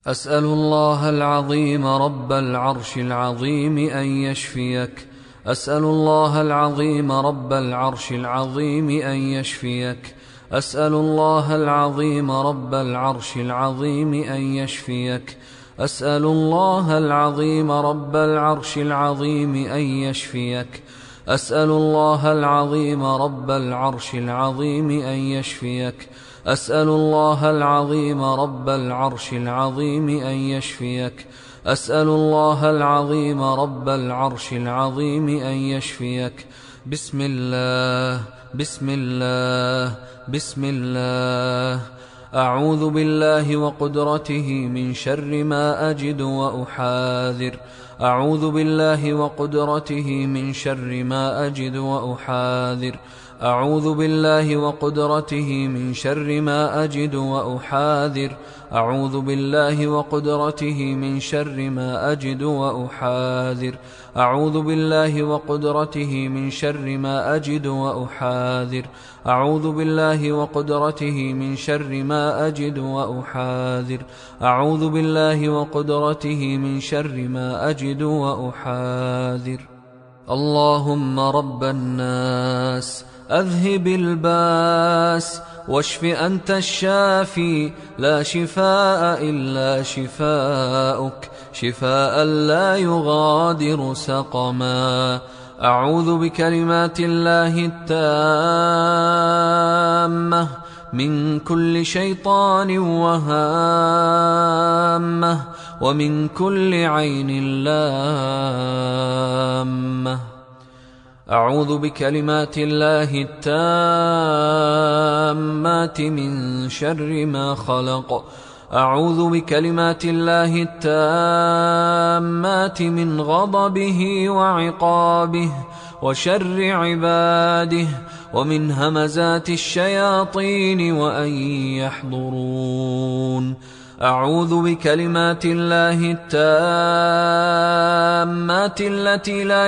أسأل الله العظيم رب العرش العظيم أن يشفيك. أسأل الله العظيم رب العرش العظيم أن يشفيك. أسأل الله العظيم رب العرش العظيم أن يشفيك. أسأل الله العظيم رب العرش العظيم أن يشفيك. أسأل الله العظيم رب العرش العظيم أن يشفيك. أسأل الله العظيم رب العرش العظيم أن يشفيك. أسأل الله العظيم رب العرش العظيم أن يشفيك. بسم الله بسم الله بسم الله. أعوذ بالله وقدرته من شر ما أجد وأحاذر. أعوذ بالله وقدرته من شر ما أجد وأحاذر. أعوذ بالله وقدرته من شر ما أجد وأحاذر. أعوذ بالله وقدرته من شر ما أجد وأحاذر. أعوذ بالله وقدرته من شر ما أجد وأحاذر. أعوذ بالله وقدرته من شر ما أجد وأحاذر. أعوذ بالله وقدرته من شر ما أجد وأحاذر. اللهم رب الناس أذهب الباس واشف أنت الشافي لا شفاء إلا شفاؤك شفاء لا يغادر سقما. أعوذ بكلمات الله التامة من كل شيطان وهامة ومن كل عين لامة. أعوذ بكلمات الله التامات من شر ما خلق. أعوذ بكلمات الله التامات من غضبه وعقابه وشر عباده ومن همزات الشياطين وأن يحضرون. أعوذ بكلمات الله التامات التي لا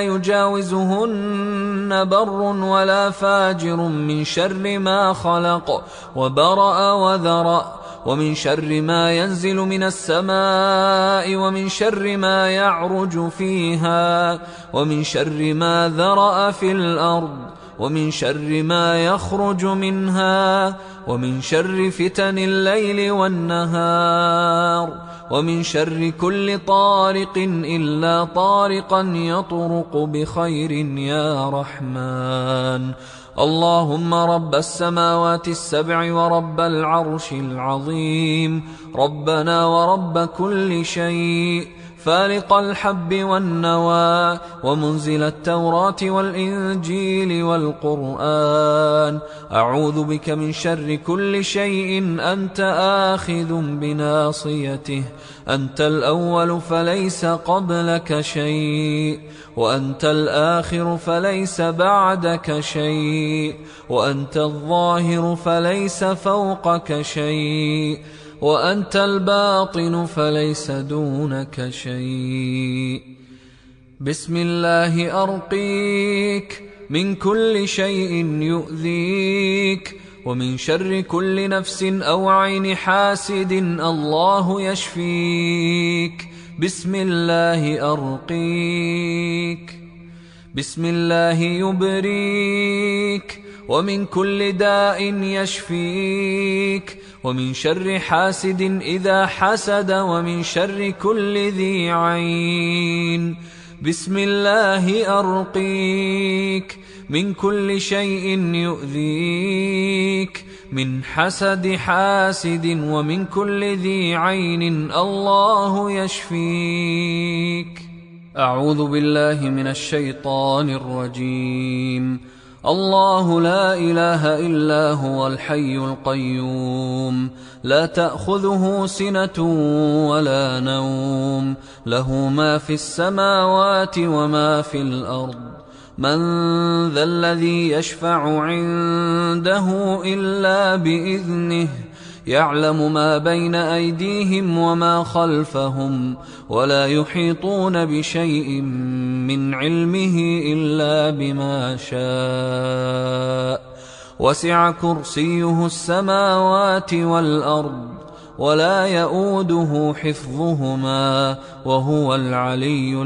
يجاوزهن بر ولا فاجر من شر ما خلق وبرأ وذرأ ومن شر ما ينزل من السماء ومن شر ما يعرج فيها ومن شر ما ذرأ في الأرض ومن شر ما يخرج منها ومن شر فتن الليل والنهار ومن شر كل طارق إلا طارقا يطرق بخير يا رحمن. اللهم رب السماوات السبع ورب العرش العظيم ربنا ورب كل شيء فالق الحب والنوى ومنزل التوراة والإنجيل والقرآن. أعوذ بك من شر كل شيء أنت آخذ بناصيته. أنت الأول فليس قبلك شيء وأنت الآخر فليس بعدك شيء وأنت الظاهر فليس فوقك شيء وأنت الباطن فليس دونك شيء. بسم الله أرقيك من كل شيء يؤذيك ومن شر كل نفس أو عين حاسد الله يشفيك. بسم الله أرقيك. بسم الله يبريك ومن كل داء يشفيك ومن شر حاسد إذا حسد ومن شر كل ذي عين. بسم الله أرقيك من كل شيء يؤذيك من حسد حاسد ومن كل ذي عين الله يشفيك. أعوذ بالله من الشيطان الرجيم. الله لا إله إلا هو الحي القيوم لا تأخذه سنة ولا نوم له ما في السماوات وما في الأرض. من ذا الذي يشفع عنده إلا بإذنه يعلم ما بين أيديهم وما خلفهم ولا يحيطون بشيء من علمه إلا بما شاء وسع كرسيه السماوات والأرض ولا يؤوده حفظهما وهو العلي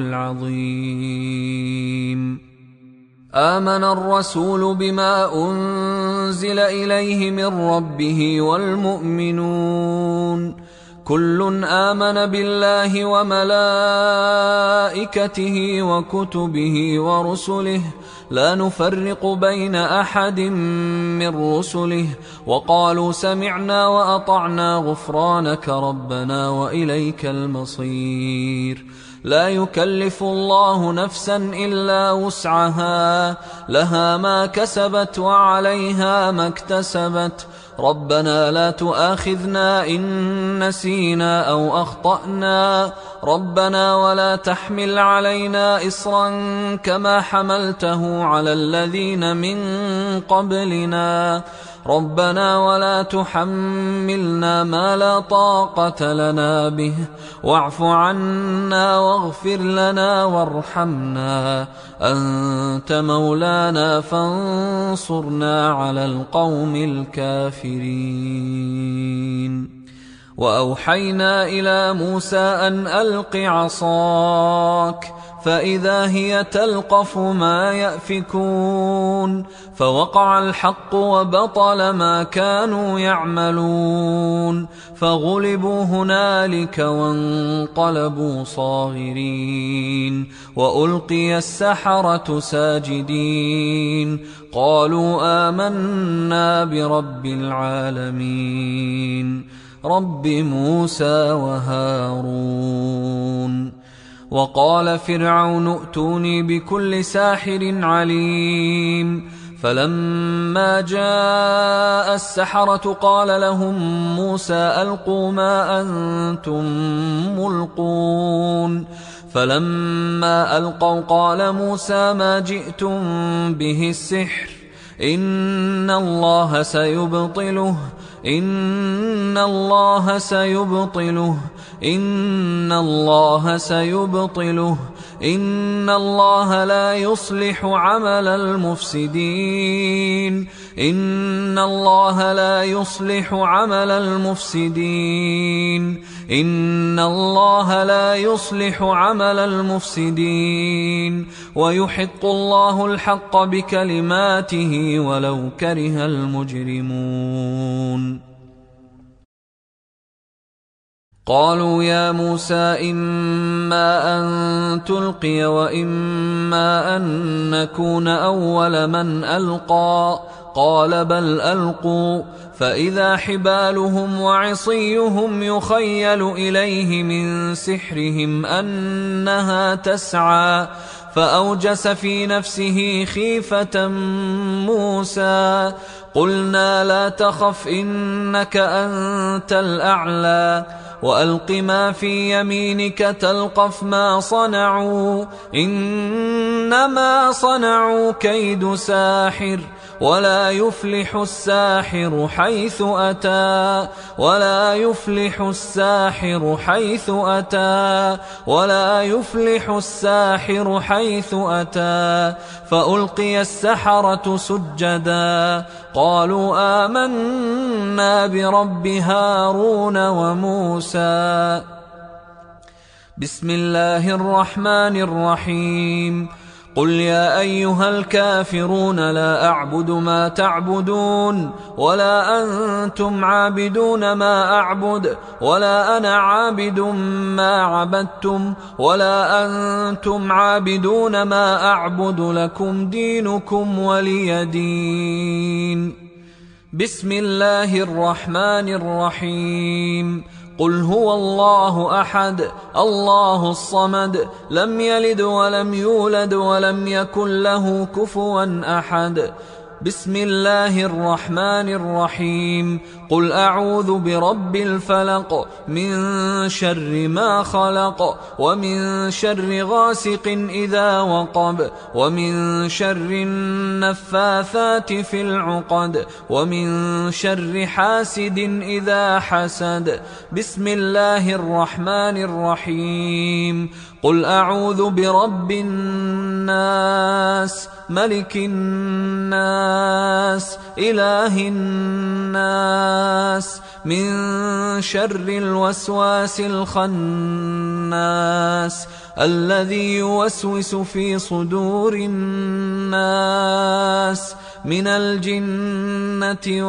العظيم. آمن الرسول بما أنزل إليه من ربه والمؤمنون كل آمن بالله وملائكته وكتبه ورسله لا نفرق بين أحد من رسله وقالوا سمعنا وأطعنا غفرانك ربنا وإليك المصير. لا يكلف الله نفسا إلا وسعها لها ما كسبت وعليها ما اكتسبت ربنا لا تؤاخذنا إن نسينا أو أخطأنا ربنا ولا تحمل علينا إصرا كما حملته على الذين من قبلنا ربنا ولا تحملنا ما لا طاقة لنا به واعف عنا واغفر لنا وارحمنا أنت مولانا فانصرنا على القوم الكافرين. وأوحينا إلى موسى أن ألق عصاك فإذا هي تلقف ما يأفكون فوقع الحق وبطل ما كانوا يعملون فغلبوا هنالك وانقلبوا صاغرين وألقي السحرة ساجدين قالوا آمنا برب العالمين رب موسى وهارون. وقال فرعون ائتوني بكل ساحر عليم فلما جاء السحرة قال لهم موسى ألقوا ما أنتم ملقون فلما ألقوا قال موسى ما جئتم به السحر إن الله سيبطله إن الله سيبطله إن الله سيبطله إن الله لا يصلح عمل المفسدين إن الله لا يصلح عمل المفسدين إن الله لا يصلح عمل المفسدين ويحق الله الحق بكلماته ولو كره المجرمون. قالوا يا موسى إما أن تلقي وإما أن نكون أول من ألقى قال بل ألقوا فإذا حبالهم وعصيهم يخيل إليه من سحرهم أنها تسعى فأوجس في نفسه خيفة موسى قلنا لا تخف إنك أنت الأعلى وألق ما في يمينك تلقف ما صنعوا إنما صنعوا كيد ساحر ولا يفلح الساحر حيث أتى ولا يفلح الساحر حيث أتى ولا يفلح الساحر حيث أتى فألقي السحرة سجدا قالوا آمنا برب هارون وموسى. بسم الله الرحمن الرحيم قل يا أيها الكافرون لا أعبد ما تعبدون ولا أنتم عابدون ما أعبد ولا أنا عابد ما عبدتم ولا أنتم عابدون ما أعبد لكم دينكم ولي دين. بسم الله الرحمن الرحيم قل هو الله أحد الله الصمد لم يلد ولم يولد ولم يكن له كفوا أحد. بسم الله الرحمن الرحيم قل أعوذ برب الفلق من شر ما خلق ومن شر غاسق إذا وقب ومن شر النفاثات في العقد ومن شر حاسد إذا حسد. بسم الله الرحمن الرحيم قل أعوذ برب الناس ملك الناس إله الناس من شر الوسواس الخناس الذي يوسوس في صدور الناس من الجنة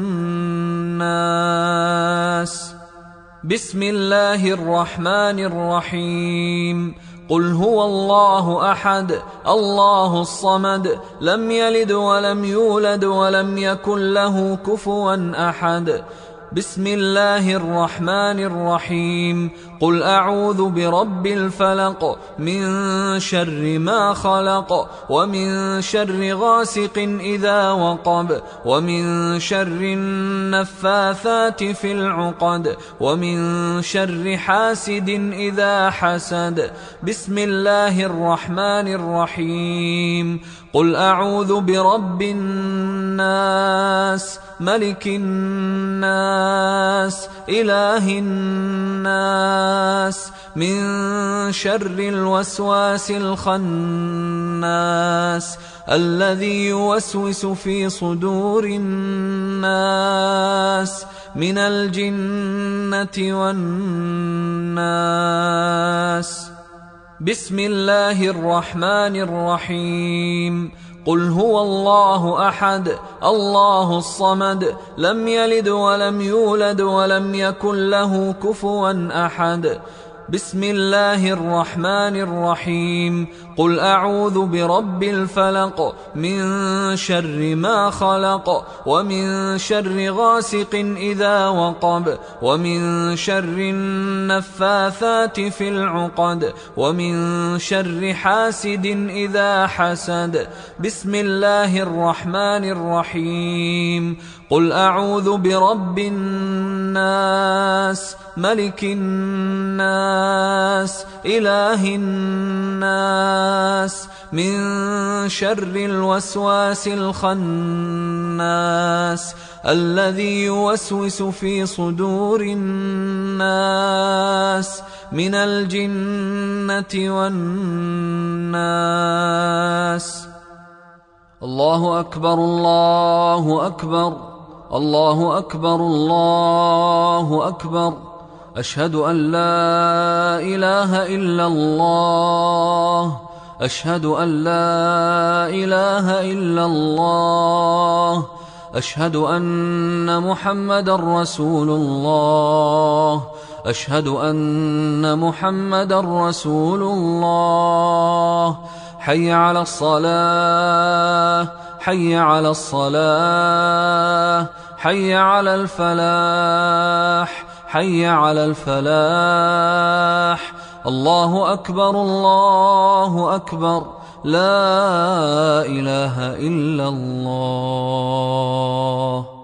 والناس. بسم الله الرحمن الرحيم. قل هو الله أحد الله الصمد لم يلد ولم يولد ولم يكن له كفوا أحد. بسم الله الرحمن الرحيم. قل أعوذ برب الفلق من شر ما خلق ومن شر غاسق إذا وقب ومن شر النفاثات في العقد ومن شر حاسد إذا حسد. بسم الله الرحمن الرحيم. قل أعوذ برب الناس ملك الناس إله الناس من شر الوسواس الخناس الذي يوسوس في صدور الناس من الجنة والناس. بسم الله الرحمن الرحيم. قل هو الله أحد الله الصمد لم يلد ولم يولد ولم يكن له كفوا أحد. بسم الله الرحمن الرحيم. قل أعوذ برب الفلق من شر ما خلق ومن شر غاسق إذا وقب ومن شر النفاثات في العقد ومن شر حاسد إذا حسد. بسم الله الرحمن الرحيم. قل أعوذ برب الناس ملك الناس إله الناس من شر الوسواس الخناس الذي يوسوس في صدور الناس من الجنة والناس. الله أكبر الله أكبر الله أكبر الله أكبر. أشهد أن لا إله إلا الله أشهد أن لا إله إلا الله أشهد أن محمدا رسول الله أشهد أن محمدا رسول الله. حي على الصلاة حي على الصلاة حي على الفلاح حي على الفلاح. الله أكبر الله أكبر لا إله إلا الله.